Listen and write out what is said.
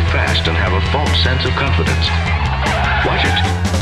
fast and have a false sense of confidence. Watch it.